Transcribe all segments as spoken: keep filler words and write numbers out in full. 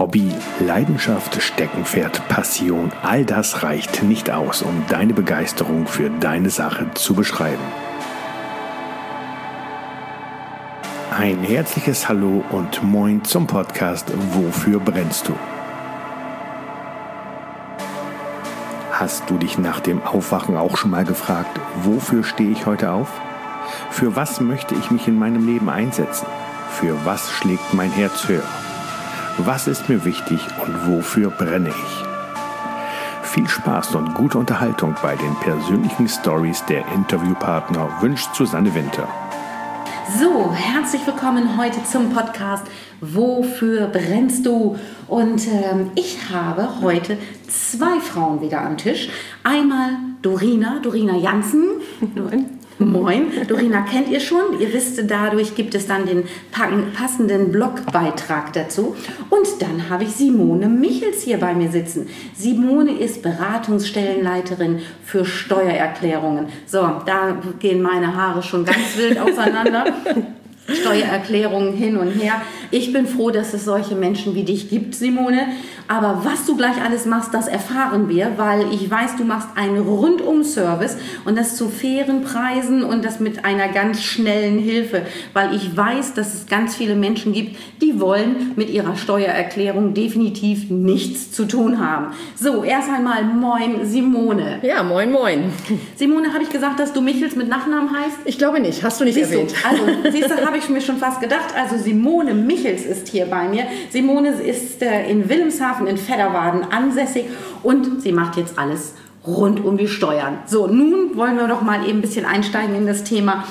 Hobby, Leidenschaft, Steckenpferd, Passion, all das reicht nicht aus, um deine Begeisterung für deine Sache zu beschreiben. Ein herzliches Hallo und Moin zum Podcast Wofür brennst du? Hast du dich nach dem Aufwachen auch schon mal gefragt, wofür stehe ich heute auf? Für was möchte ich mich in meinem Leben einsetzen? Für was schlägt mein Herz höher? Was ist mir wichtig und wofür brenne ich? Viel Spaß und gute Unterhaltung bei den persönlichen Stories der Interviewpartner wünscht Susanne Winter. So, herzlich willkommen heute zum Podcast Wofür brennst du? Und ähm, ich habe heute zwei Frauen wieder am Tisch. Einmal Dorina, Dorina Jansen. Moin, Dorina kennt ihr schon. Ihr wisst, dadurch gibt es dann den passenden Blogbeitrag dazu. Und dann habe ich Simone Michels hier bei mir sitzen. Simone ist Beratungsstellenleiterin für Steuererklärungen. So, da gehen meine Haare schon ganz wild auseinander. Steuererklärungen hin und her. Ich bin froh, dass es solche Menschen wie dich gibt, Simone. Aber was du gleich alles machst, das erfahren wir, weil ich weiß, du machst einen Rundum-Service und das zu fairen Preisen und das mit einer ganz schnellen Hilfe, weil ich weiß, dass es ganz viele Menschen gibt, die wollen mit ihrer Steuererklärung definitiv nichts zu tun haben. So, erst einmal moin, Simone. Ja, moin, moin. Simone, habe ich gesagt, dass du Michels mit Nachnamen heißt? Ich glaube nicht, hast du nicht siehst erwähnt. Du? Also, siehst du, habe ich mir schon fast gedacht. Also Simone Michels ist hier bei mir. Simone ist äh, in Wilhelmshaven in Vedderwaden ansässig und sie macht jetzt alles rund um die Steuern. So, nun wollen wir doch mal eben ein bisschen einsteigen in das Thema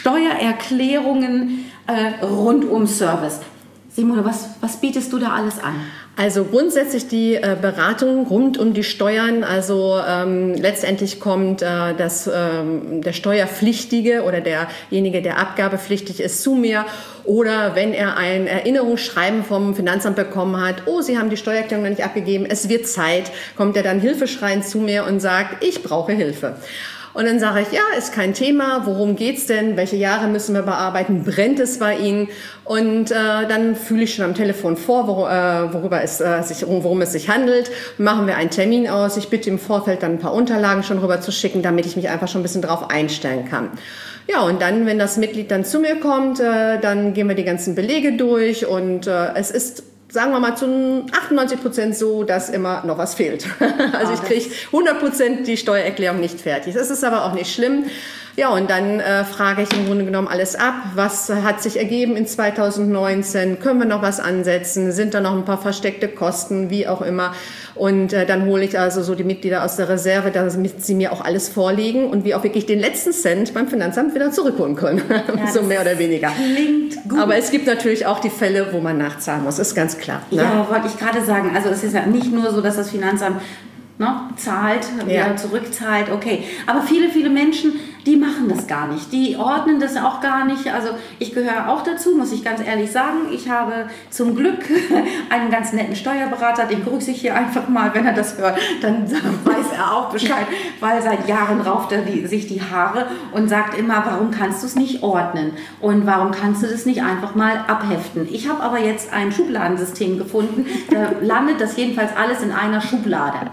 Steuererklärungen äh, rund um Service. Simone, was, was bietest du da alles an? Also grundsätzlich die äh, Beratung rund um die Steuern, also ähm, letztendlich kommt äh, das, ähm, der Steuerpflichtige oder derjenige, der abgabepflichtig ist, zu mir, oder wenn er ein Erinnerungsschreiben vom Finanzamt bekommen hat, oh, Sie haben die Steuererklärung noch nicht abgegeben, es wird Zeit, kommt er dann hilfeschreiend zu mir und sagt, ich brauche Hilfe. Und dann sage ich, ja, ist kein Thema, worum geht's denn, welche Jahre müssen wir bearbeiten, brennt es bei Ihnen? Und äh, dann fühle ich schon am Telefon vor, wor, äh, worüber es, äh, sich, worum es sich handelt. Machen wir einen Termin aus, ich bitte im Vorfeld dann ein paar Unterlagen schon rüber zu schicken, damit ich mich einfach schon ein bisschen drauf einstellen kann. Ja, und dann, wenn das Mitglied dann zu mir kommt, äh, dann gehen wir die ganzen Belege durch und äh, es ist, sagen wir mal, zu achtundneunzig Prozent so, dass immer noch was fehlt. Also ich kriege hundert Prozent die Steuererklärung nicht fertig. Das ist aber auch nicht schlimm. Ja, und dann äh, frage ich im Grunde genommen alles ab. Was hat sich ergeben in zweitausendneunzehn? Können wir noch was ansetzen? Sind da noch ein paar versteckte Kosten? Wie auch immer. Und äh, dann hole ich also so die Mitglieder aus der Reserve, damit sie mir auch alles vorlegen und wir auch wirklich den letzten Cent beim Finanzamt wieder zurückholen können. Ja, so mehr oder weniger. Klingt gut. Aber es gibt natürlich auch die Fälle, wo man nachzahlen muss. Ist ganz klar. Ne? Ja, wollte ich gerade sagen. Also es ist ja nicht nur so, dass das Finanzamt ne, zahlt, wieder ja. zurückzahlt, okay. Aber viele, viele Menschen, die machen das gar nicht. Die ordnen das auch gar nicht. Also ich gehöre auch dazu, muss ich ganz ehrlich sagen. Ich habe zum Glück einen ganz netten Steuerberater, den grüße ich hier einfach mal, wenn er das hört, dann weiß er auch Bescheid, weil seit Jahren rauft er die, sich die Haare und sagt immer, warum kannst du es nicht ordnen? Und warum kannst du das nicht einfach mal abheften? Ich habe aber jetzt ein Schubladensystem gefunden, da landet das jedenfalls alles in einer Schublade.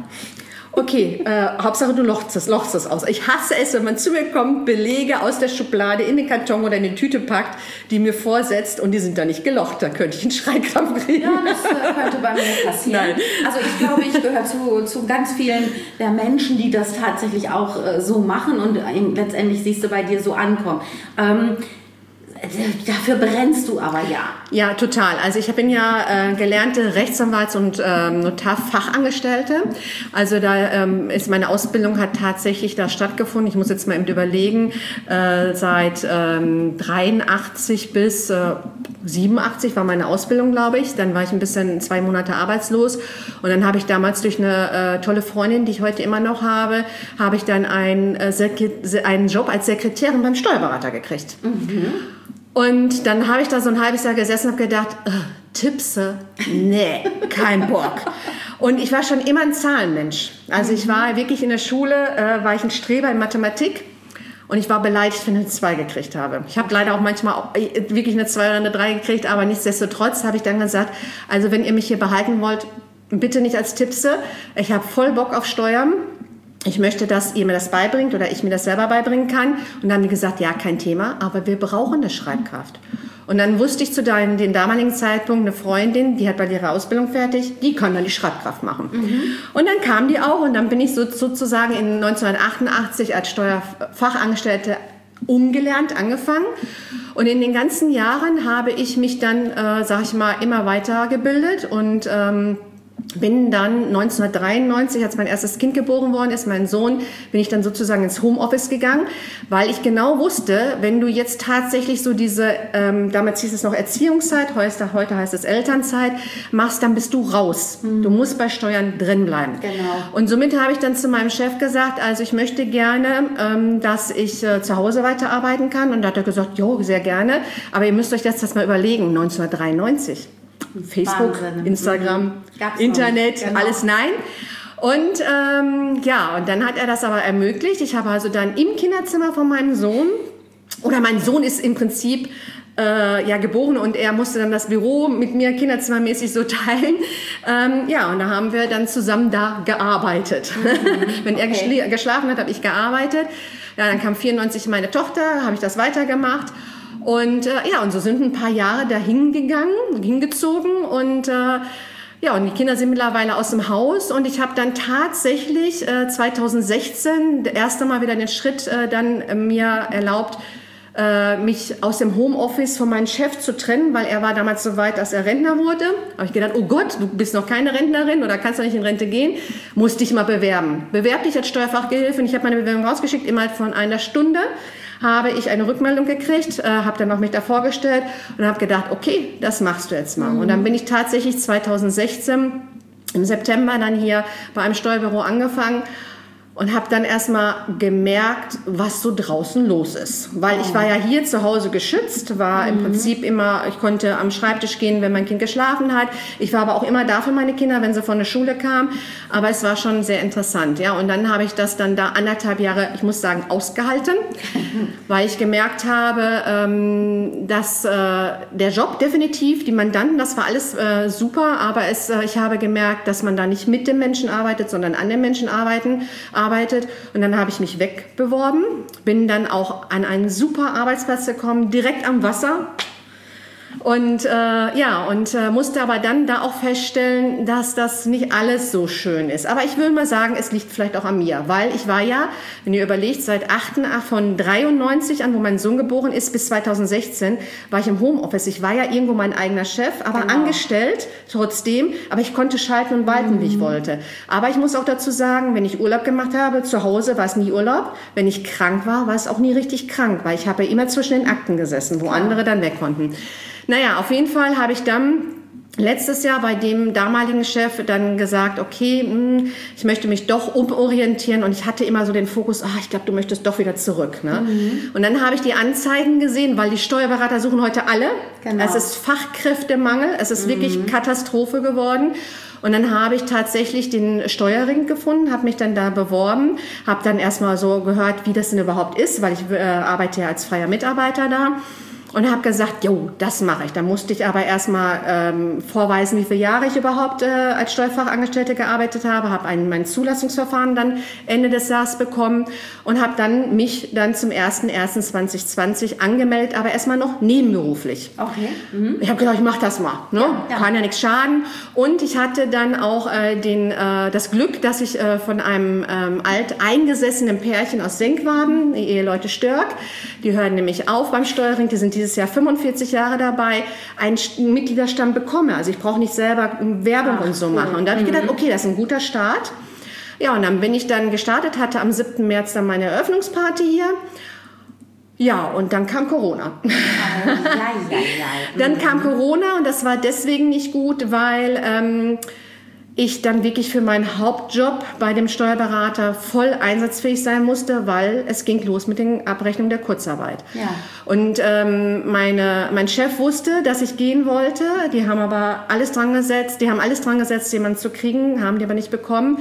Okay, äh, Hauptsache du lochst es, lochst es aus. Ich hasse es, wenn man zu mir kommt, Belege aus der Schublade in den Karton oder in die Tüte packt, die mir vorsetzt und die sind da nicht gelocht. Da könnte ich einen Schreikrampf kriegen. Ja, das äh, könnte bei mir passieren. Nein. Also ich glaube, ich gehöre zu, zu ganz vielen der Menschen, die das tatsächlich auch äh, so machen und äh, letztendlich siehst du bei dir so ankommen. Ähm, Dafür brennst du aber ja. Ja, total. Also ich bin ja äh, gelernte Rechtsanwalts- und ähm, Notarfachangestellte. Also da ähm, ist meine Ausbildung hat tatsächlich da stattgefunden. Ich muss jetzt mal eben überlegen, äh, seit ähm, dreiundachtzig bis äh, siebenundachtzig war meine Ausbildung, glaube ich. Dann war ich ein bisschen zwei Monate arbeitslos und dann habe ich damals durch eine äh, tolle Freundin, die ich heute immer noch habe, habe ich dann einen, äh, Sekret- einen Job als Sekretärin beim Steuerberater gekriegt. Mhm. Und dann habe ich da so ein halbes Jahr gesessen und habe gedacht, äh, Tippse? Nee, kein Bock. Und ich war schon immer ein Zahlenmensch. Also ich war wirklich in der Schule, äh, war ich ein Streber in Mathematik. Und ich war beleidigt, wenn ich eine zwei gekriegt habe. Ich habe leider auch manchmal auch wirklich eine zwei oder eine drei gekriegt, aber nichtsdestotrotz habe ich dann gesagt, also wenn ihr mich hier behalten wollt, bitte nicht als Tippse. Ich habe voll Bock auf Steuern. Ich möchte, dass ihr mir das beibringt oder ich mir das selber beibringen kann. Und dann haben die gesagt, ja, kein Thema, aber wir brauchen eine Schreibkraft. Und dann wusste ich zu deinem, dem damaligen Zeitpunkt eine Freundin, die hat bald ihre Ausbildung fertig, die kann dann die Schreibkraft machen. Mhm. Und dann kam die auch und dann bin ich so, sozusagen in neunzehnhundertachtundachtzig als Steuerfachangestellte umgelernt, angefangen. Und in den ganzen Jahren habe ich mich dann, äh, sag ich mal, immer weitergebildet und ähm, bin dann neunzehnhundertdreiundneunzig, als mein erstes Kind geboren worden ist, mein Sohn, bin ich dann sozusagen ins Homeoffice gegangen, weil ich genau wusste, wenn du jetzt tatsächlich so diese, ähm, damals hieß es noch Erziehungszeit, heute, heute heißt es Elternzeit, machst, dann bist du raus. Mhm. Du musst bei Steuern drin bleiben. Genau. Und somit habe ich dann zu meinem Chef gesagt, also ich möchte gerne, ähm, dass ich äh, zu Hause weiterarbeiten kann. Und da hat er gesagt, jo, sehr gerne, aber ihr müsst euch das, das mal überlegen, neunzehnhundertdreiundneunzig. Facebook, Wahnsinn. Instagram, Gab's Internet, genau. alles nein. Und ähm, ja, und dann hat er das aber ermöglicht. Ich habe also dann im Kinderzimmer von meinem Sohn, oder mein Sohn ist im Prinzip äh, ja geboren und er musste dann das Büro mit mir kinderzimmermäßig so teilen. Ähm, ja, und da haben wir dann zusammen da gearbeitet. Mhm. Wenn er okay. geschl- geschlafen hat, habe ich gearbeitet. Ja, dann kam vierundneunzig meine Tochter, habe ich das weitergemacht. Und äh, ja, und so sind ein paar Jahre dahin gegangen, hingezogen und äh, ja, und die Kinder sind mittlerweile aus dem Haus und ich habe dann tatsächlich äh, zweitausendsechzehn das erste Mal wieder den Schritt äh, dann äh, mir erlaubt, äh, mich aus dem Homeoffice von meinem Chef zu trennen, weil er war damals so weit, dass er Rentner wurde. Habe ich gedacht, oh Gott, du bist noch keine Rentnerin oder kannst noch nicht in Rente gehen, musst dich mal bewerben. Bewerb dich als Steuerfachgehilfin. Ich habe meine Bewerbung rausgeschickt, innerhalb von einer Stunde habe ich eine Rückmeldung gekriegt, äh, habe dann noch mich da vorgestellt und habe gedacht, okay, das machst du jetzt mal. Mhm. Und dann bin ich tatsächlich zweitausendsechzehn im September dann hier bei einem Steuerbüro angefangen und habe dann erstmal gemerkt, was so draußen los ist. Weil ich war ja hier zu Hause geschützt, war mhm. im Prinzip immer, ich konnte am Schreibtisch gehen, wenn mein Kind geschlafen hat. Ich war aber auch immer da für meine Kinder, wenn sie von der Schule kamen. Aber es war schon sehr interessant. Ja. Und dann habe ich das dann da anderthalb Jahre, ich muss sagen, ausgehalten, weil ich gemerkt habe, ähm, dass äh, der Job definitiv, die Mandanten, das war alles äh, super, aber es, äh, ich habe gemerkt, dass man da nicht mit dem Menschen arbeitet, sondern an den Menschen arbeiten, arbeitet. Und dann habe ich mich wegbeworben, bin dann auch an einen super Arbeitsplatz gekommen, direkt am Wasser. Und äh, ja, und äh, musste aber dann da auch feststellen, dass das nicht alles so schön ist. Aber ich will mal sagen, es liegt vielleicht auch an mir, weil ich war ja, wenn ihr überlegt, seit achtundachtzig, von dreiundneunzig an, wo mein Sohn geboren ist, bis zweitausendsechzehn, war ich im Homeoffice. Ich war ja irgendwo mein eigener Chef, aber genau. angestellt trotzdem. Aber ich konnte schalten und walten, mhm. wie ich wollte. Aber ich muss auch dazu sagen, wenn ich Urlaub gemacht habe, zu Hause war es nie Urlaub. Wenn ich krank war, war es auch nie richtig krank, weil ich habe ja immer zwischen den Akten gesessen, wo Klar. andere dann weg konnten. Naja, auf jeden Fall habe ich dann letztes Jahr bei dem damaligen Chef dann gesagt, okay, mh, ich möchte mich doch umorientieren und ich hatte immer so den Fokus, ach, ich glaube, du möchtest doch wieder zurück. Ne? Mhm. Und dann habe ich die Anzeigen gesehen, weil die Steuerberater suchen heute alle. Genau. Es ist Fachkräftemangel, es ist mhm. wirklich Katastrophe geworden. Und dann habe ich tatsächlich den Steuerring gefunden, habe mich dann da beworben, habe dann erstmal so gehört, wie das denn überhaupt ist, weil ich äh, arbeite ja als freier Mitarbeiter da. Und habe gesagt, jo, das mache ich. Da musste ich aber erstmal ähm, vorweisen, wie viele Jahre ich überhaupt äh, als Steuerfachangestellte gearbeitet habe. Habe ein, mein Zulassungsverfahren dann Ende des Jahres bekommen und habe dann mich dann zum ersten ersten zweitausendzwanzig angemeldet, aber erstmal noch nebenberuflich. Okay. Mhm. Ich habe gedacht, ich mache das mal. Ne? Ja, ja. Kann ja nichts schaden. Und ich hatte dann auch äh, den, äh, das Glück, dass ich äh, von einem ähm, alt eingesessenen Pärchen aus Senkwaden, die Eheleute Störk, die hören nämlich auf beim Steuerring, die sind dieses Jahr fünfundvierzig Jahre dabei, einen Mitgliederstamm bekomme. Also ich brauche nicht selber Werbung Ach, und so machen. Und da habe ich gedacht, okay, das ist ein guter Start. Ja, und dann bin ich dann gestartet, hatte am siebten März dann meine Eröffnungsparty hier. Ja, und dann kam Corona. Oh, ja, ja, ja. Dann kam Corona und das war deswegen nicht gut, weil ähm, ich dann wirklich für meinen Hauptjob bei dem Steuerberater voll einsatzfähig sein musste, weil es ging los mit den Abrechnungen der Kurzarbeit. Ja. Und ähm, meine, mein Chef wusste, dass ich gehen wollte. Die haben aber alles dran gesetzt, die haben alles dran gesetzt, jemanden zu kriegen, haben die aber nicht bekommen.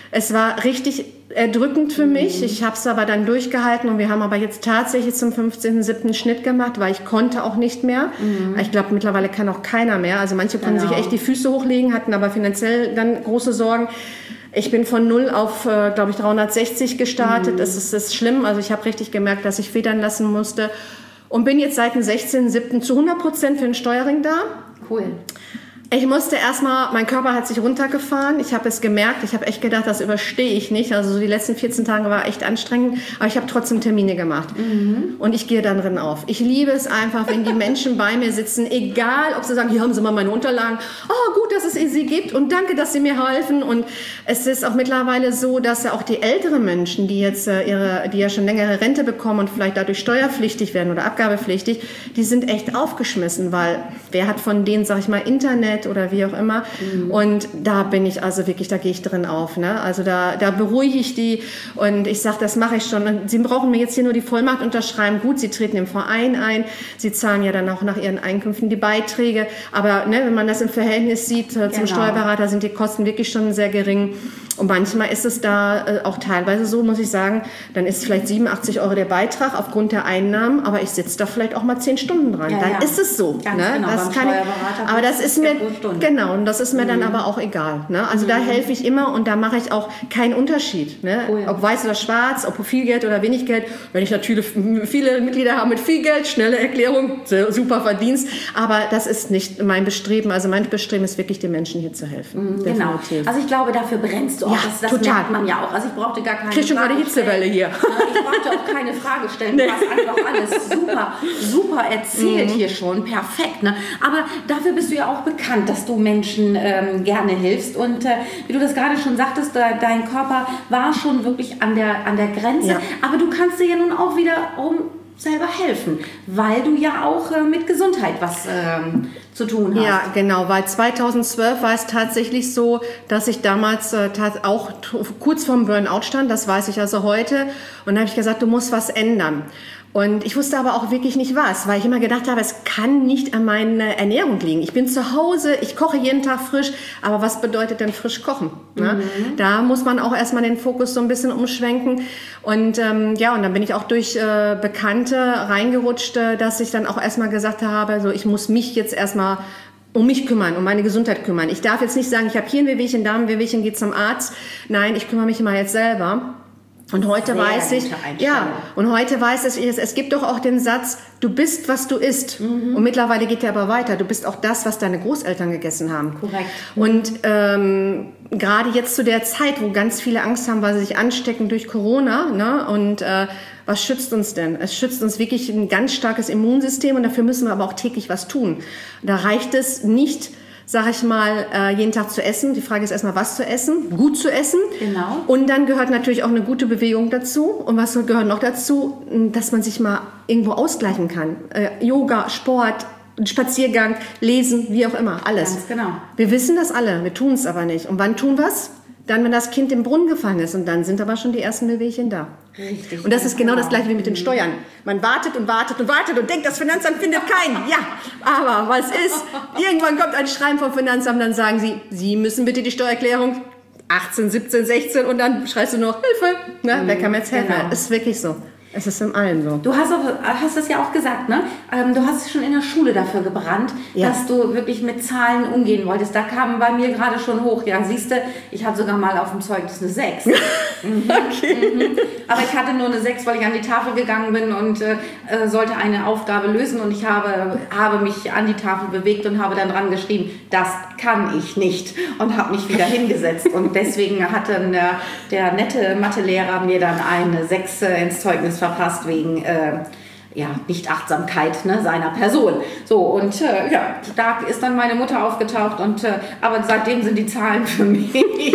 Es war richtig erdrückend für mich. Ich habe es aber dann durchgehalten und wir haben aber jetzt tatsächlich zum fünfzehnten siebten Schnitt gemacht, weil ich konnte auch nicht mehr. Mhm. Ich glaube, mittlerweile kann auch keiner mehr. Also manche konnten genau. sich echt die Füße hochlegen, hatten aber finanziell dann große Sorgen. Ich bin von null auf, äh, glaube ich, dreihundertsechzig gestartet. Mhm. Das ist, das ist schlimm. Also ich habe richtig gemerkt, dass ich federn lassen musste und bin jetzt seit dem sechzehnten siebten zu hundert Prozent für den Steuerring da. Cool. Ich musste erstmal, mein Körper hat sich runtergefahren. Ich habe es gemerkt. Ich habe echt gedacht, das überstehe ich nicht. Also so die letzten vierzehn Tage war echt anstrengend. Aber ich habe trotzdem Termine gemacht. Mhm. Und ich gehe dann drin auf. Ich liebe es einfach, wenn die Menschen bei mir sitzen, egal, ob sie sagen, hier haben Sie mal meine Unterlagen. Oh, gut, dass es sie gibt und danke, dass Sie mir helfen. Und es ist auch mittlerweile so, dass ja auch die älteren Menschen, die jetzt äh, ihre, die ja schon längere Rente bekommen und vielleicht dadurch steuerpflichtig werden oder abgabepflichtig, die sind echt aufgeschmissen, weil wer hat von denen, sag ich mal, Internet oder wie auch immer. Mhm. Und da bin ich also wirklich, da gehe ich drin auf. Ne? Also da, da beruhige ich die und ich sage, das mache ich schon. Und Sie brauchen mir jetzt hier nur die Vollmacht unterschreiben. Gut, Sie treten im Verein ein. Sie zahlen ja dann auch nach Ihren Einkünften die Beiträge. Aber ne, wenn man das im Verhältnis sieht äh, zum genau. Steuerberater, sind die Kosten wirklich schon sehr gering. Und manchmal ist es da äh, auch teilweise so, muss ich sagen, dann ist vielleicht siebenundachtzig Euro der Beitrag aufgrund der Einnahmen, aber ich sitze da vielleicht auch mal zehn Stunden dran. Ja, dann ja. ist es so. Ganz ne? genau, das kann ich, aber das ist mir genau und das ist mir mhm. dann aber auch egal. Ne? Also mhm. da helfe ich immer und da mache ich auch keinen Unterschied. Ne? Cool. Ob weiß oder schwarz, ob viel Geld oder wenig Geld. Wenn ich natürlich viele Mitglieder habe mit viel Geld, schnelle Erklärung, super Verdienst, aber das ist nicht mein Bestreben. Also mein Bestreben ist wirklich, den Menschen hier zu helfen. Mhm, genau. Also ich glaube, dafür brennst du auch. Ja, das das total. merkt man ja auch. Also ich brauchte gar keine Frage stellen. Krieg schon gerade Hitzewelle hier. Ich brauchte auch keine Frage stellen. Du nee. hast einfach alles super, super erzählt mhm. hier schon. Perfekt. Ne? Aber dafür bist du ja auch bekannt, dass du Menschen ähm, gerne hilfst. Und äh, wie du das gerade schon sagtest, da, dein Körper war schon wirklich an der, an der Grenze. Ja. Aber du kannst dir ja nun auch wiederum selber helfen, weil du ja auch äh, mit Gesundheit was ähm, zu tun hast. Ja, genau, weil zweitausendzwölf war es tatsächlich so, dass ich damals äh, auch kurz vorm Burnout stand, das weiß ich also heute. Und da habe ich gesagt, du musst was ändern. Und ich wusste aber auch wirklich nicht was, weil ich immer gedacht habe, es kann nicht an meiner Ernährung liegen. Ich bin zu Hause, ich koche jeden Tag frisch, aber was bedeutet denn frisch kochen? Ne? Mhm. Da muss man auch erstmal den Fokus so ein bisschen umschwenken. Und ähm, ja, und dann bin ich auch durch äh, Bekannte reingerutscht, äh, dass ich dann auch erstmal gesagt habe, so ich muss mich jetzt erstmal um mich kümmern, um meine Gesundheit kümmern. Ich darf jetzt nicht sagen, ich habe hier ein Wehwehchen, da ein Wehwehchen, gehe zum Arzt. Nein, ich kümmere mich immer jetzt selber. Und heute Sehr weiß ich, ja, und heute weiß ich, es, es gibt doch auch den Satz, du bist, was du isst. Mhm. Und mittlerweile geht der aber weiter. Du bist auch das, was deine Großeltern gegessen haben. Korrekt. Und ähm, gerade jetzt zu der Zeit, wo ganz viele Angst haben, weil sie sich anstecken durch Corona, ne? Und äh, was schützt uns denn? Es schützt uns wirklich ein ganz starkes Immunsystem und dafür müssen wir aber auch täglich was tun. Da reicht es nicht, sag ich mal, jeden Tag zu essen. Die Frage ist erstmal, was zu essen, gut zu essen. Genau. Und dann gehört natürlich auch eine gute Bewegung dazu. Und was gehört noch dazu? Dass man sich mal irgendwo ausgleichen kann. Äh, Yoga, Sport, Spaziergang, Lesen, wie auch immer, alles. Ganz genau. Wir wissen das alle, wir tun es aber nicht. Und wann tun wir es? Dann, wenn das Kind im Brunnen gefallen ist. Und dann sind aber schon die ersten Wehwehchen da. Richtig. Und das ist genau das Gleiche wie mit den Steuern. Man wartet und wartet und wartet und denkt, das Finanzamt findet keinen. Ja, aber was ist? Irgendwann kommt ein Schreiben vom Finanzamt, dann sagen sie, Sie müssen bitte die Steuererklärung achtzehn, siebzehn, sechzehn und dann schreist du noch Hilfe. Ne? Mhm, wer kann mir jetzt helfen? Genau. Ist wirklich so. Es ist in allen so. Du hast, auch, hast das ja auch gesagt, ne? Ähm, du hast schon in der Schule dafür gebrannt, ja. dass du wirklich mit Zahlen umgehen wolltest. Da kam bei mir gerade schon hoch. Ja, siehst du, ich hatte sogar mal auf dem Zeugnis eine sechs. mhm. Okay. Mhm. Aber ich hatte nur eine sechs, weil ich an die Tafel gegangen bin und äh, sollte eine Aufgabe lösen. Und ich habe, habe mich an die Tafel bewegt und habe dann dran geschrieben, das kann ich nicht. Und habe mich wieder hingesetzt. Und deswegen hatte der, der nette Mathelehrer mir dann eine sechs ins Zeugnis verpasst wegen äh, ja, Nichtachtsamkeit, ne, seiner Person. So, und äh, ja, da ist dann meine Mutter aufgetaucht. Und, äh, aber seitdem sind die Zahlen für mich,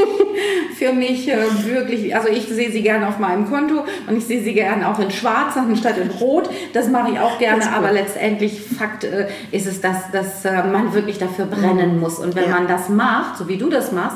für mich äh, wirklich, also ich sehe sie gerne auf meinem Konto und ich sehe sie gerne auch in schwarz anstatt in rot. Das mache ich auch gerne, aber letztendlich Fakt äh, ist es, dass, dass äh, man wirklich dafür brennen muss. Und wenn ja. man das macht, so wie du das machst,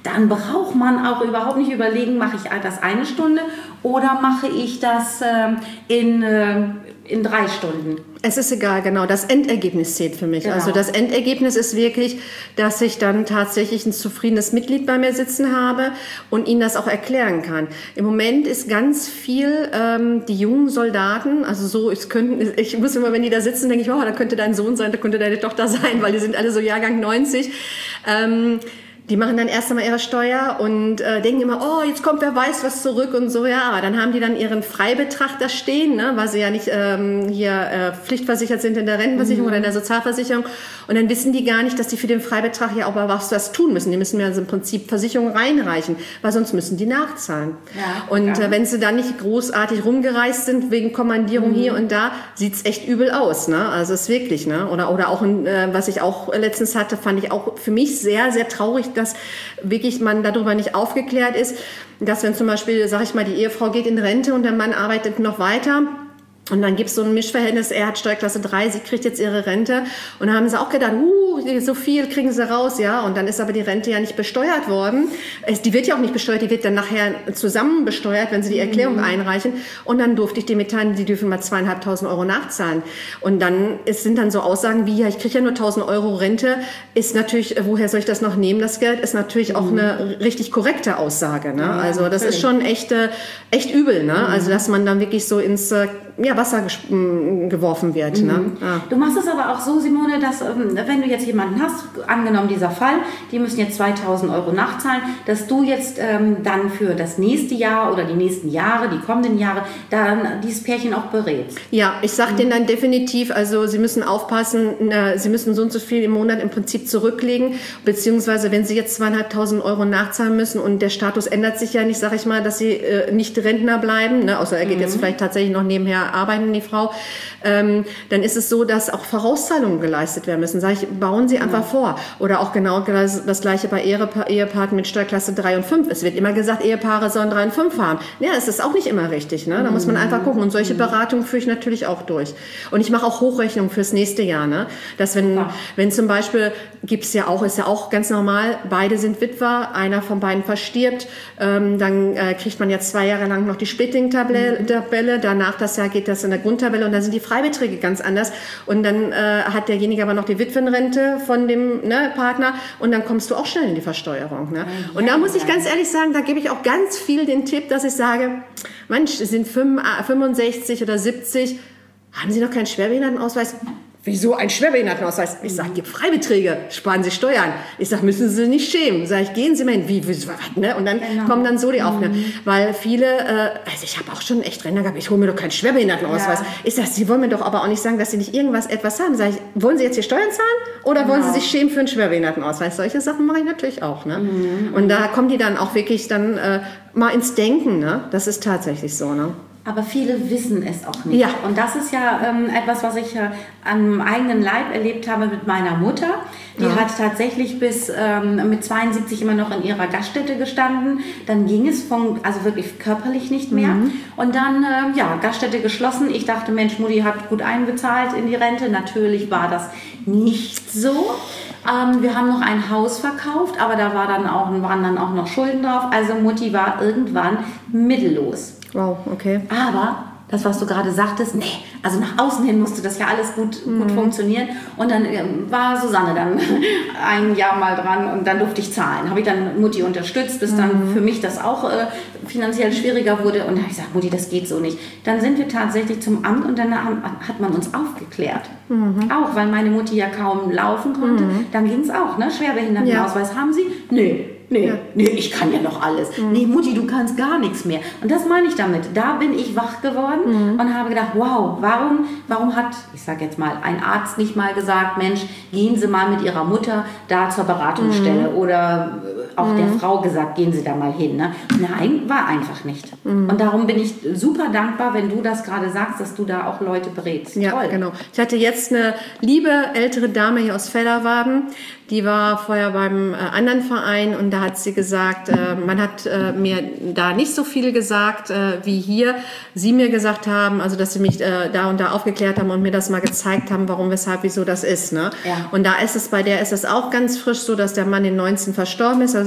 dann braucht man auch überhaupt nicht überlegen, mache ich das eine Stunde oder mache ich das äh, in, äh, in drei Stunden. Es ist egal, genau. Das Endergebnis zählt für mich. Genau. Also das Endergebnis ist wirklich, dass ich dann tatsächlich ein zufriedenes Mitglied bei mir sitzen habe und ihnen das auch erklären kann. Im Moment ist ganz viel ähm, die jungen Soldaten, also so, ich, könnten, ich muss immer, wenn die da sitzen, denke ich, oh, da könnte dein Sohn sein, da könnte deine Tochter sein, weil die sind alle so Jahrgang neunzig. Ähm, Die machen dann erst einmal ihre Steuer und äh, denken immer, oh, jetzt kommt wer weiß was zurück und so. Ja, aber dann haben die dann ihren Freibetrag da stehen, ne, weil sie ja nicht ähm, hier äh, pflichtversichert sind in der Rentenversicherung mhm. oder in der Sozialversicherung. Und dann wissen die gar nicht, dass die für den Freibetrag ja auch mal was, was tun müssen. Die müssen mir also im Prinzip Versicherungen reinreichen, weil sonst müssen die nachzahlen. Ja, und ja. Äh, wenn sie dann nicht großartig rumgereist sind wegen Kommandierung mhm. hier und da, sieht's echt übel aus. Ne? Also es ist wirklich, ne? Oder, oder auch, äh, was ich auch letztens hatte, fand ich auch für mich sehr, sehr traurig, dass wirklich man darüber nicht aufgeklärt ist, dass wenn zum Beispiel, sag ich mal, die Ehefrau geht in Rente und der Mann arbeitet noch weiter, und dann gibt es so ein Mischverhältnis, er hat Steuerklasse drei, sie kriegt jetzt ihre Rente. Und dann haben sie auch gedacht, uh, so viel kriegen sie raus, ja. Und dann ist aber die Rente ja nicht besteuert worden. Es, die wird ja auch nicht besteuert, die wird dann nachher zusammen besteuert, wenn sie die Erklärung mhm. einreichen. Und dann durfte ich dir mitteilen, die dürfen mal zweieinhalbtausend Euro nachzahlen. Und dann es sind dann so Aussagen wie, ja, ich kriege ja nur tausend Euro Rente, ist natürlich, woher soll ich das noch nehmen, das Geld, ist natürlich mhm. auch eine richtig korrekte Aussage, ne? Ja, also das natürlich. Ist schon echt, echt übel, ne? Mhm. Also dass man dann wirklich so ins, ja, Wasser geworfen wird. Mhm. Ne? Ja. Du machst es aber auch so, Simone, dass wenn du jetzt jemanden hast, angenommen dieser Fall, die müssen jetzt zweitausend Euro nachzahlen, dass du jetzt ähm, dann für das nächste Jahr oder die nächsten Jahre, die kommenden Jahre, dann dieses Pärchen auch berätst. Ja, ich sage mhm. denen dann definitiv, also sie müssen aufpassen, äh, sie müssen so und so viel im Monat im Prinzip zurücklegen, beziehungsweise wenn sie jetzt zweieinhalbtausend Euro nachzahlen müssen und der Status ändert sich ja nicht, sage ich mal, dass sie äh, nicht Rentner bleiben, ne? Außer er geht mhm. jetzt vielleicht tatsächlich noch nebenher arbeiten, die Frau, ähm, dann ist es so, dass auch Vorauszahlungen geleistet werden müssen. Sag ich, bauen Sie einfach ja. vor. Oder auch genau das, das Gleiche bei Ehepa- Ehepaaren mit Steuerklasse drei und fünf. Es wird immer gesagt, Ehepaare sollen drei und fünf haben. Ja, es ist auch nicht immer richtig. Ne? Da muss man einfach gucken. Und solche Beratungen führe ich natürlich auch durch. Und ich mache auch Hochrechnungen fürs nächste Jahr. Ne? Dass wenn, ja. wenn zum Beispiel, gibt es ja auch, ist ja auch ganz normal, beide sind Witwer, einer von beiden verstirbt, ähm, dann äh, kriegt man jetzt zwei Jahre lang noch die Splitting-Tabelle, mhm. danach das Jahr geht das in der Grundtabelle und dann sind die Freibeträge ganz anders und dann äh, hat derjenige aber noch die Witwenrente von dem ne, Partner und dann kommst du auch schnell in die Versteuerung. Ne? Und da muss ich ganz ehrlich sagen, da gebe ich auch ganz viel den Tipp, dass ich sage, Mensch, Sie sind fünfundsechzig oder siebzig, haben Sie noch keinen Schwerbehindertenausweis? Wieso ein Schwerbehindertenausweis? Ich sage, gib Freibeträge, sparen Sie Steuern. Ich sage, müssen Sie nicht schämen. Sag ich, gehen Sie mal hin. Wie, wie, was, ne? Und dann genau. kommen dann so die Aufnahmen. Mhm. Weil viele, äh, also ich habe auch schon echt Rentner gehabt, ich hole mir doch keinen Schwerbehindertenausweis. Ja. Ich sage, Sie wollen mir doch aber auch nicht sagen, dass Sie nicht irgendwas etwas haben. Sag ich, wollen Sie jetzt hier Steuern zahlen oder genau. wollen Sie sich schämen für einen Schwerbehindertenausweis? Solche Sachen mache ich natürlich auch. Ne? Mhm. Und da kommen die dann auch wirklich dann äh, mal ins Denken. Ne? Das ist tatsächlich so. Ne? Aber viele wissen es auch nicht. Ja. Und das ist ja ähm, etwas, was ich äh, am eigenen Leib erlebt habe mit meiner Mutter. Die ja. hat tatsächlich bis ähm, mit zweiundsiebzig immer noch in ihrer Gaststätte gestanden. Dann ging es von, also wirklich körperlich nicht mehr. Mhm. Und dann, äh, ja, Gaststätte geschlossen. Ich dachte, Mensch, Mutti hat gut einbezahlt in die Rente. Natürlich war das nicht so. Ähm, wir haben noch ein Haus verkauft, aber da war dann auch, waren dann auch noch Schulden drauf. Also Mutti war irgendwann mittellos. Wow, okay. Aber das, was du gerade sagtest, nee, also nach außen hin musste das ja alles gut, mhm. gut funktionieren. Und dann äh, war Susanne dann ein Jahr mal dran und dann durfte ich zahlen. Habe ich dann Mutti unterstützt, bis mhm. dann für mich das auch äh, finanziell schwieriger wurde. Und da habe ich gesagt, Mutti, das geht so nicht. Dann sind wir tatsächlich zum Amt und dann hat man uns aufgeklärt. Mhm. Auch, weil meine Mutti ja kaum laufen konnte. Mhm. Dann ging es auch, ne? Schwerbehindertenausweis ja. haben Sie? Nee. Nee, ja. nee, ich kann ja noch alles. Mhm. Nee, Mutti, du kannst gar nichts mehr. Und das meine ich damit. Da bin ich wach geworden mhm. und habe gedacht, wow, warum, warum hat, ich sage jetzt mal, ein Arzt nicht mal gesagt, Mensch, gehen Sie mal mit Ihrer Mutter da zur Beratungsstelle mhm. oder auch mhm. der Frau gesagt, gehen Sie da mal hin. Ne? Nein, war einfach nicht. Mhm. Und darum bin ich super dankbar, wenn du das gerade sagst, dass du da auch Leute berätst. Ja, toll. Genau. Ich hatte jetzt eine liebe ältere Dame hier aus Fellerwaben, die war vorher beim äh, anderen Verein und da hat sie gesagt, äh, man hat äh, mir da nicht so viel gesagt äh, wie hier. Sie mir gesagt haben, also dass sie mich äh, da und da aufgeklärt haben und mir das mal gezeigt haben, warum, weshalb, wieso das ist. Ne? Ja. Und da ist es, bei der ist es auch ganz frisch so, dass der Mann in neunzehn verstorben ist, also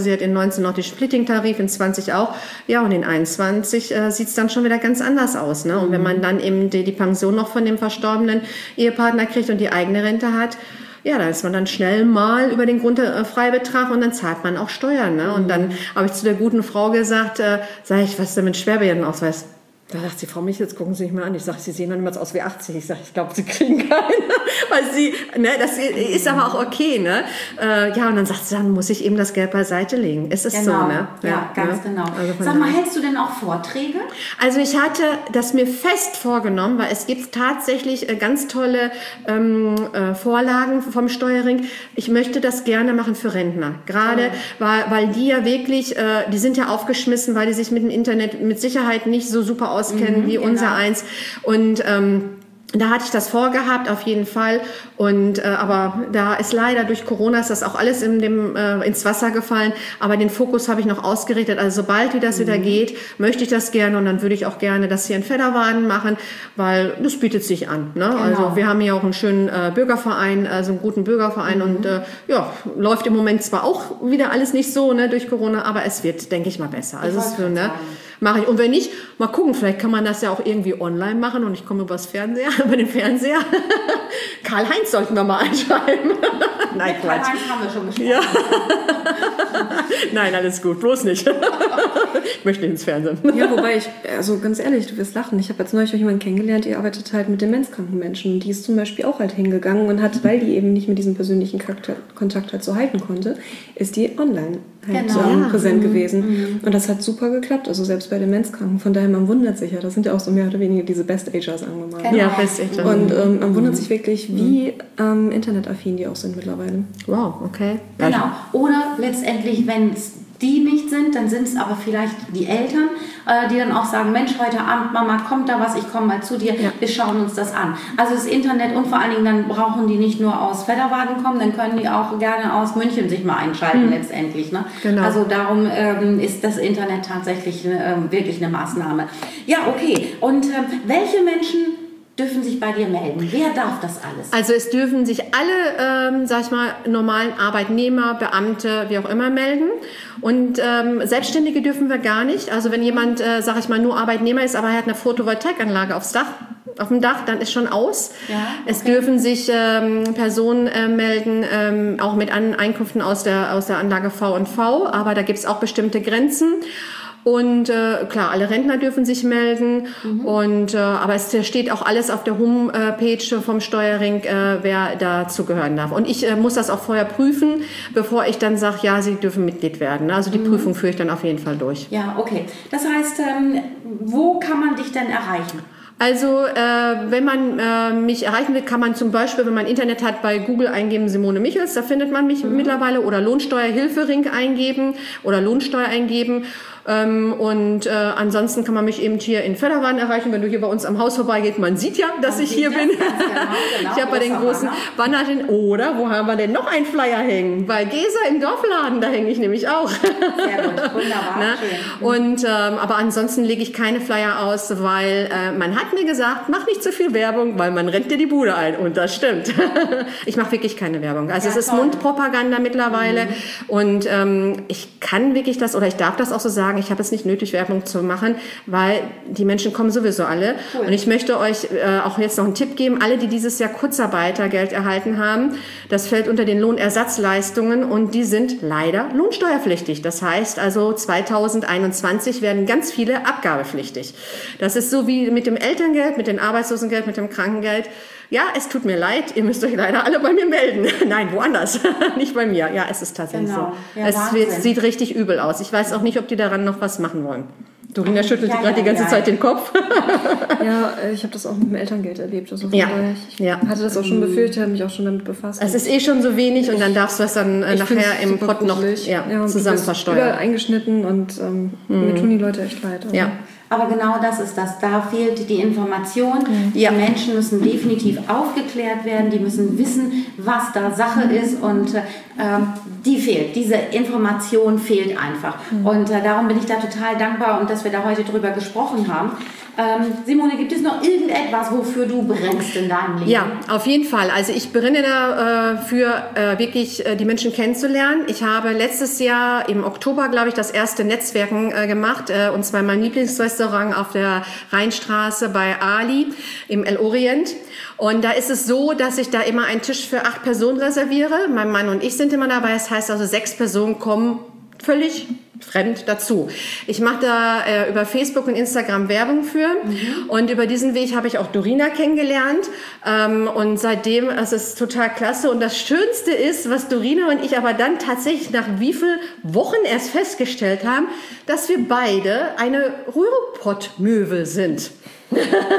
Also sie hat in neunzehn noch den Splitting-Tarif, in zwanzig auch. Ja, und in einundzwanzig äh, sieht es dann schon wieder ganz anders aus. Ne? Und mhm. wenn man dann eben die, die Pension noch von dem verstorbenen Ehepartner kriegt und die eigene Rente hat, ja, da ist man dann schnell mal über den Grundfreibetrag und dann zahlt man auch Steuern. Ne? Und dann habe ich zu der guten Frau gesagt, äh, sag ich, was ist denn mit Schwerbehindertenausweis? Da sagt sie, Frau Mich, jetzt gucken Sie sich mal an. Ich sage, Sie sehen noch niemals aus wie achtzig. Ich sage, ich glaube, Sie kriegen keinen. Weil sie, ne, das ist aber auch okay, ne? Äh, ja, und dann sagt sie, dann muss ich eben das Geld beiseite legen. Ist es genau. so, ne? Ja, ja ganz ja. genau. Also sag mal, hältst du denn auch Vorträge? Also ich hatte das mir fest vorgenommen, weil es gibt tatsächlich ganz tolle ähm, äh, Vorlagen vom Steuerring. Ich möchte das gerne machen für Rentner. Gerade, oh. weil, weil die ja wirklich, äh, die sind ja aufgeschmissen, weil die sich mit dem Internet mit Sicherheit nicht so super auskennen. auskennen, wie genau. unser eins. Und ähm, da hatte ich das vorgehabt, auf jeden Fall. Und äh, aber da ist leider durch Corona ist das auch alles in dem, äh, ins Wasser gefallen. Aber den Fokus habe ich noch ausgerichtet. Also sobald wie das mhm. wieder geht, möchte ich das gerne. Und dann würde ich auch gerne das hier in Fedderwaden machen, weil das bietet sich an. Ne? Genau. Also wir haben hier auch einen schönen äh, Bürgerverein, also einen guten Bürgerverein. Mhm. Und äh, ja, läuft im Moment zwar auch wieder alles nicht so, ne, durch Corona, aber es wird, denke ich mal, besser. Also es für, ne, mache ich. Und wenn nicht, mal gucken, vielleicht kann man das ja auch irgendwie online machen und ich komme übers Fernseher, über den Fernseher. Karl-Heinz sollten wir mal einschreiben. Nein, Quatsch. Karl-Heinz haben wir schon gesprochen. Ja. Nein, alles gut, bloß nicht. Ich möchte nicht ins Fernsehen. Ja, wobei ich, also ganz ehrlich, du wirst lachen. Ich habe jetzt neulich jemanden kennengelernt, die arbeitet halt mit demenzkranken Menschen. Die ist zum Beispiel auch halt hingegangen und hat, weil die eben nicht mit diesem persönlichen Kontakt halt so halten konnte, ist die online halt genau. ähm, ja. präsent mhm. gewesen. Mhm. Und das hat super geklappt, also selbst bei Demenzkranken. Von daher, man wundert sich ja. Das sind ja auch so mehr oder weniger diese Best-Ager, sagen wir mal. Genau. Ja, Best-Ager. Und ähm, man wundert sich wirklich, wie ähm, internetaffin die auch sind mittlerweile. Wow, okay. Genau. Oder letztendlich, wenn es die nicht sind, dann sind es aber vielleicht die Eltern, äh, die dann auch sagen, Mensch, heute Abend, Mama, kommt da was, ich komme mal zu dir, ja. wir schauen uns das an. Also das Internet und vor allen Dingen, dann brauchen die nicht nur aus Fedderwaden kommen, dann können die auch gerne aus München sich mal einschalten mhm. letztendlich. Ne? Genau. Also darum ähm, ist das Internet tatsächlich äh, wirklich eine Maßnahme. Ja, okay. Und äh, welche Menschen dürfen sich bei dir melden? Wer darf das alles? Also es dürfen sich alle, ähm, sag ich mal, normalen Arbeitnehmer, Beamte, wie auch immer melden. Und ähm, Selbstständige dürfen wir gar nicht. Also wenn jemand, äh, sag ich mal, nur Arbeitnehmer ist, aber er hat eine Photovoltaikanlage aufs Dach, auf dem Dach, dann ist schon aus. Ja, okay. Es dürfen sich ähm, Personen äh, melden, ähm, auch mit An- Einkünften aus der, aus der Anlage V und V, aber da gibt es auch bestimmte Grenzen. Und äh, klar, alle Rentner dürfen sich melden. Mhm. Und, äh, aber es steht auch alles auf der Homepage vom Steuerring, äh, wer dazu gehören darf. Und ich äh, muss das auch vorher prüfen, bevor ich dann sage, ja, Sie dürfen Mitglied werden. Also die mhm. Prüfung führe ich dann auf jeden Fall durch. Ja, okay. Das heißt, ähm, wo kann man dich denn erreichen? Also äh, wenn man äh, mich erreichen will, kann man zum Beispiel, wenn man Internet hat, bei Google eingeben Simone Michels, da findet man mich mhm. mittlerweile, oder Lohnsteuerhilfering eingeben oder Lohnsteuer eingeben. Ähm, und äh, ansonsten kann man mich eben hier in Fedderwaden erreichen, wenn du hier bei uns am Haus vorbeigehst. Man sieht ja, dass man ich hier das bin. Genau, genau. Ich habe bei den großen Banner den, oder wo haben wir denn noch einen Flyer hängen? Bei Gesa im Dorfladen, da hänge ich nämlich auch. Sehr gut, wunderbar, ne? Schön. Und, ähm, aber ansonsten lege ich keine Flyer aus, weil äh, man hat mir gesagt, mach nicht zu viel Werbung, weil man rennt dir die Bude ein. Und das stimmt. Ich mache wirklich keine Werbung. Also ja, es ist toll. Mundpropaganda mittlerweile. Mhm. Und ähm, ich kann wirklich das, oder ich darf das auch so sagen, ich habe es nicht nötig, Werbung zu machen, weil die Menschen kommen sowieso alle. Cool. Und ich möchte euch äh, auch jetzt noch einen Tipp geben. Alle, die dieses Jahr Kurzarbeitergeld erhalten haben, das fällt unter den Lohnersatzleistungen und die sind leider lohnsteuerpflichtig. Das heißt also zweitausendeinundzwanzig werden ganz viele abgabepflichtig. Das ist so wie mit dem Elterngeld, mit dem Arbeitslosengeld, mit dem Krankengeld. Ja, es tut mir leid, ihr müsst euch leider alle bei mir melden. Nein, woanders, nicht bei mir. Ja, es ist tatsächlich genau. so. Ja, es wird, sieht richtig übel aus. Ich weiß auch nicht, ob die daran noch was machen wollen. Dorina schüttelt ja, gerade ja, die ganze ja. Zeit den Kopf. Ja, ich habe das auch mit dem Elterngeld erlebt. Also ja. Ich ja. hatte das auch schon befürchtet, habe mich auch schon damit befasst. Es ist eh schon so wenig und dann darfst du es dann äh, nachher im Pott noch ja, ja, zusammen versteuern. Überall eingeschnitten und ähm, mhm. mir tun die Leute echt leid. Also. Ja. Aber genau das ist das. Da fehlt die Information. Mhm. Die Menschen müssen definitiv aufgeklärt werden. Die müssen wissen, was da Sache ist. Und äh, die fehlt. Diese Information fehlt einfach. Mhm. Und äh, darum bin ich da total dankbar und dass wir da heute drüber gesprochen haben. Ähm, Simone, gibt es noch irgendetwas, wofür du brennst in deinem Leben? Ja, auf jeden Fall. Also ich brenne dafür, äh, wirklich äh, die Menschen kennenzulernen. Ich habe letztes Jahr im Oktober, glaube ich, das erste Netzwerken äh, gemacht, äh, und zwar in meinem Lieblingsrestaurant auf der Rheinstraße bei Ali im El Orient. Und da ist es so, dass ich da immer einen Tisch für acht Personen reserviere. Mein Mann und ich sind immer dabei. Das heißt also, sechs Personen kommen völlig fremd dazu. Ich mache da äh, über Facebook und Instagram Werbung für, mhm. und über diesen Weg habe ich auch Dorina kennengelernt, ähm, und seitdem, es ist total klasse, und das Schönste ist, was Dorina und ich aber dann tatsächlich nach wie vielen Wochen erst festgestellt haben, dass wir beide eine Ruhrpottmöwe sind. Und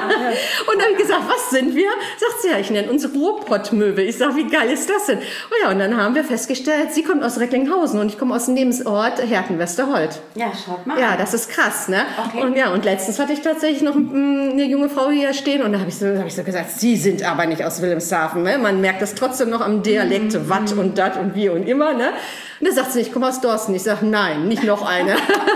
dann habe ich gesagt, was sind wir? Sagt sie, ja, ich nenne uns Ruhrpottmöwe. Ich sage, wie geil ist das denn? Oh ja, und dann haben wir festgestellt, sie kommt aus Recklinghausen und ich komme aus dem Lebensort Herten-Westerholt. Ja, schaut mal. Ja, das ist krass, ne? Okay. Und ja, und letztens hatte ich tatsächlich noch m, eine junge Frau hier stehen und da habe ich, so, hab ich so gesagt, sie sind aber nicht aus Wilhelmshaven, ne? Man merkt das trotzdem noch am Dialekt, mhm. wat und dat und wie und immer, ne? Und da sagt sie, ich komme aus Dorsten. Ich sage, nein, nicht noch eine.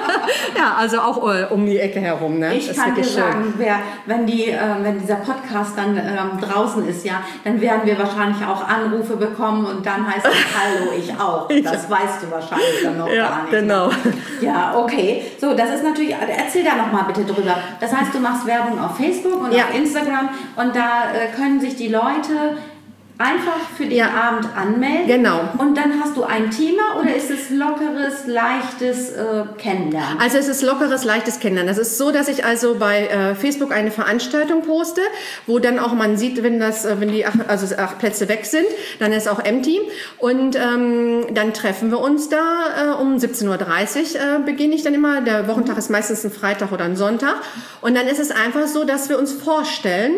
Ja, also auch uh, um die Ecke herum, ne? Ich das kann dir schön. sagen, wer, wenn, die, äh, wenn dieser Podcast dann ähm, draußen ist, ja, dann werden wir wahrscheinlich auch Anrufe bekommen und dann heißt es, hallo, ich auch. Das ja. weißt du wahrscheinlich dann noch ja, gar nicht. Genau. Ja, okay. So, das ist natürlich, erzähl da noch mal bitte drüber. Das heißt, du machst Werbung auf Facebook und ja. auf Instagram und da äh, können sich die Leute einfach für den ja. Abend anmelden. Genau. Und dann hast du ein Thema oder ist es lockeres, leichtes äh, Kennenlernen? Also es ist lockeres, leichtes Kennenlernen. Das ist so, dass ich also bei äh, Facebook eine Veranstaltung poste, wo dann auch man sieht, wenn das, wenn die acht, also acht Plätze weg sind, dann ist auch empty. Und ähm, dann treffen wir uns da äh, um siebzehn Uhr dreißig äh, beginne ich dann immer. Der Wochentag ist meistens ein Freitag oder ein Sonntag. Und dann ist es einfach so, dass wir uns vorstellen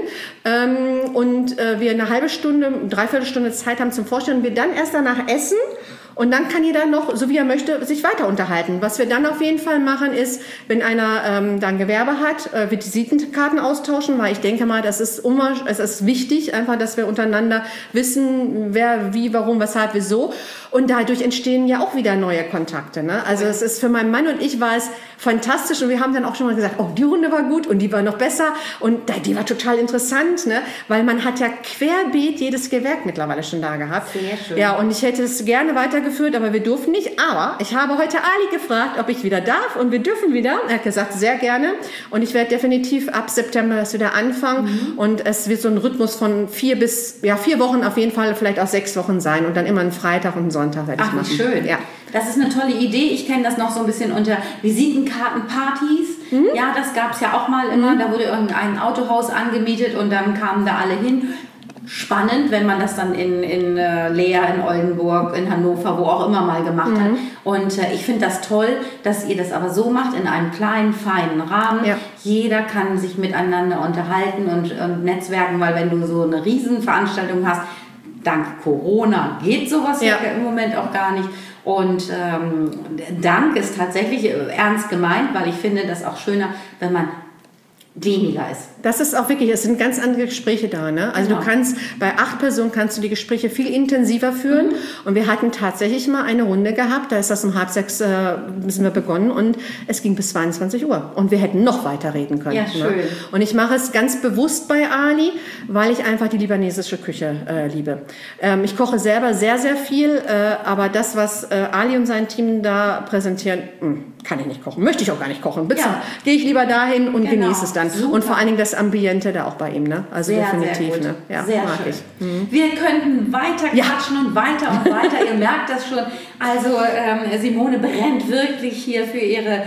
ähm, und äh, wir eine halbe Stunde, dreiviertel Stunde Zeit haben zum Vorstellen und wir dann erst danach essen. Und dann kann jeder noch, so wie er möchte, sich weiter unterhalten. Was wir dann auf jeden Fall machen, ist, wenn einer ähm, dann Gewerbe hat, äh, wir Visitenkarten austauschen, weil ich denke mal, das ist, immer, es ist wichtig, einfach, dass wir untereinander wissen, wer, wie, warum, weshalb, wieso. Und dadurch entstehen ja auch wieder neue Kontakte. Ne? Also es ist für meinen Mann und ich war es fantastisch und wir haben dann auch schon mal gesagt, oh, die Runde war gut und die war noch besser und die war total interessant, ne? Weil man hat ja querbeet jedes Gewerk mittlerweile schon da gehabt. Sehr schön. Ja, und ich hätte es gerne weitergeführt, aber wir durften nicht. Aber ich habe heute Ali gefragt, ob ich wieder darf und wir dürfen wieder. Er hat gesagt, sehr gerne. Und ich werde definitiv ab September das wieder anfangen. Mhm. Und es wird so ein Rhythmus von vier bis, ja, vier Wochen auf jeden Fall, vielleicht auch sechs Wochen sein. Und dann immer einen Freitag und einen Sonntag werde ich Ach, machen. Ach, schön. Ja. Das ist eine tolle Idee. Ich kenne das noch so ein bisschen unter Visitenkartenpartys. Mhm. Ja, das gab es ja auch mal immer. Mhm. Da wurde irgendein Autohaus angemietet und dann kamen da alle hin. Spannend, wenn man das dann in, in äh, Leer, in Oldenburg, in Hannover, wo auch immer mal gemacht mhm. hat. Und äh, ich finde das toll, dass ihr das aber so macht, in einem kleinen, feinen Rahmen. Ja. Jeder kann sich miteinander unterhalten und, und netzwerken, weil wenn du so eine Riesenveranstaltung hast, dank Corona geht sowas ja. ja im Moment auch gar nicht. Und ähm, Dank ist tatsächlich ernst gemeint, weil ich finde das auch schöner, wenn man weniger ist. Das ist auch wirklich, es sind ganz andere Gespräche da. Ne? Also genau. Du kannst, bei acht Personen kannst du die Gespräche viel intensiver führen. Mhm. Und wir hatten tatsächlich mal eine Runde gehabt, da ist das um halb sechs, äh, müssen wir begonnen und es ging bis zweiundzwanzig Uhr. Und wir hätten noch weiter reden können. Ja, schön. Ne? Und ich mache es ganz bewusst bei Ali, weil ich einfach die libanesische Küche äh, liebe. Ähm, ich koche selber sehr, sehr viel, äh, aber das, was äh, Ali und sein Team da präsentieren, mh, kann ich nicht kochen. Möchte ich auch gar nicht kochen. Ja. Gehe ich lieber dahin und genau. genieße es dann. Super. Und vor allen Dingen das Ambiente da auch bei ihm. Ne? Also sehr, definitiv. Sehr, ne? Ja, sehr mag schön. Ich. Mhm. Wir könnten weiter quatschen ja. und weiter und weiter. Ihr merkt das schon. Also ähm, Simone brennt wirklich hier für ihre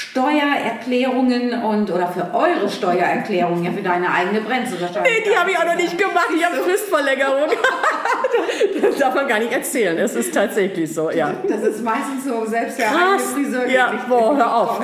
Steuererklärungen und oder für eure Steuererklärungen, ja für deine eigene brennst du wahrscheinlich. Nee, die habe ich auch noch nicht gemacht. Ich habe Fristverlängerung. Das darf man gar nicht erzählen. Es ist tatsächlich so, ja. Das ist meistens so, selbst der eigene Friseur. Ja, boah, hör auf.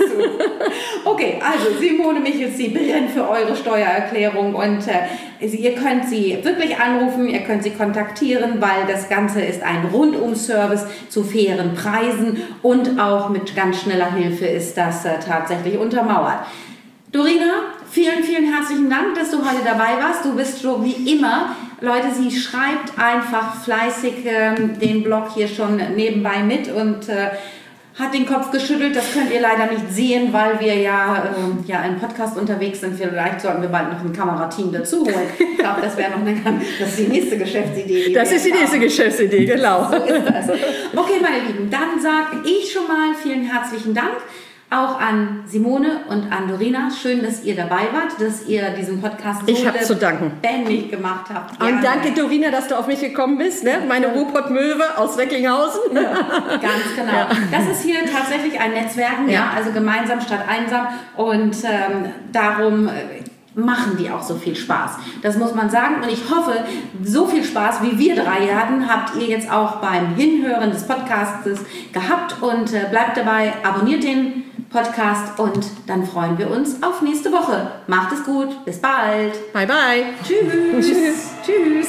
Okay, also Simone Michels, sie brennt für eure Steuererklärung und äh, ihr könnt sie wirklich anrufen, ihr könnt sie kontaktieren, weil das Ganze ist ein Rundum-Service zu fairen Preisen und auch mit ganz schneller Hilfe ist das äh, tatsächlich untermauert. Dorina, vielen, vielen herzlichen Dank, dass du heute dabei warst. Du bist so wie immer, Leute, sie schreibt einfach fleißig äh, den Blog hier schon nebenbei mit und äh, hat den Kopf geschüttelt. Das könnt ihr leider nicht sehen, weil wir ja, äh, ja im Podcast unterwegs sind. Vielleicht sollten wir bald noch ein Kamerateam dazu holen. Ich glaube, das wäre noch eine, das ist die nächste Geschäftsidee. Die das ist die nächste haben. Geschäftsidee, genau. So ist das. Okay, meine Lieben, dann sage ich schon mal vielen herzlichen Dank. Auch an Simone und an Dorina. Schön, dass ihr dabei wart, dass ihr diesen Podcast so ich hab zu danken. lebendig gemacht habt. Gerne. Und danke, Dorina, dass du auf mich gekommen bist. Ne? Meine Ruhrpott-Möwe aus Recklinghausen. Ja, ganz genau. Ja. Das ist hier tatsächlich ein Netzwerken, ja. ja, also gemeinsam statt einsam. Und ähm, darum machen die auch so viel Spaß. Das muss man sagen. Und ich hoffe, so viel Spaß, wie wir drei hatten, habt ihr jetzt auch beim Hinhören des Podcasts gehabt. Und äh, bleibt dabei, abonniert den Podcast und dann freuen wir uns auf nächste Woche. Macht es gut. Bis bald. Bye, bye. Tschüss. Tschüss. Tschüss.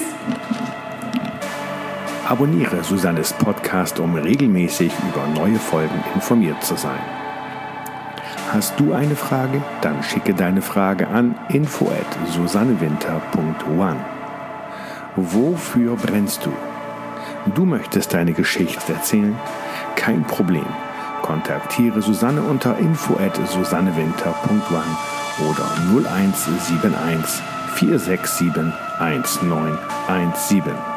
Abonniere Susannes Podcast, um regelmäßig über neue Folgen informiert zu sein. Hast du eine Frage? Dann schicke deine Frage an info at susannewinter punkt one. Wofür brennst du? Du möchtest deine Geschichte erzählen? Kein Problem. Kontaktiere Susanne unter info at susannewinter punkt one oder null eins sieben eins vier sechs sieben eins neun eins sieben.